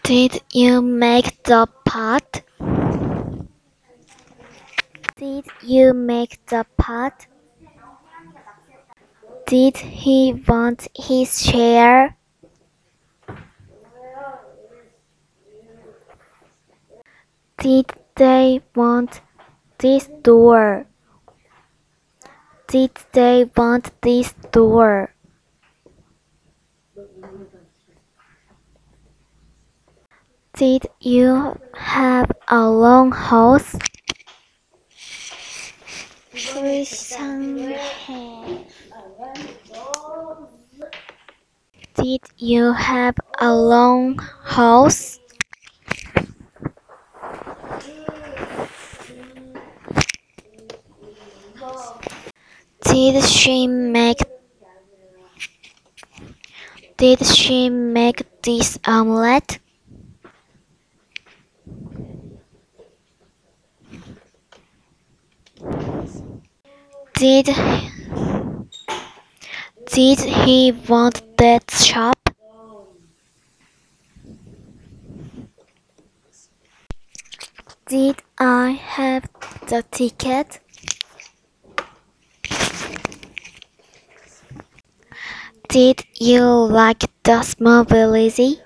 Did you make the pot? Did you make the pot? Did he want his share? Did they want this door? Did they want this door? Did you have a long house? 불쌍해. Did you have a long house? Did she make Did she make this omelette? Did Did he want that shop? Did I have the ticket? Did you like the movie, Lizzie?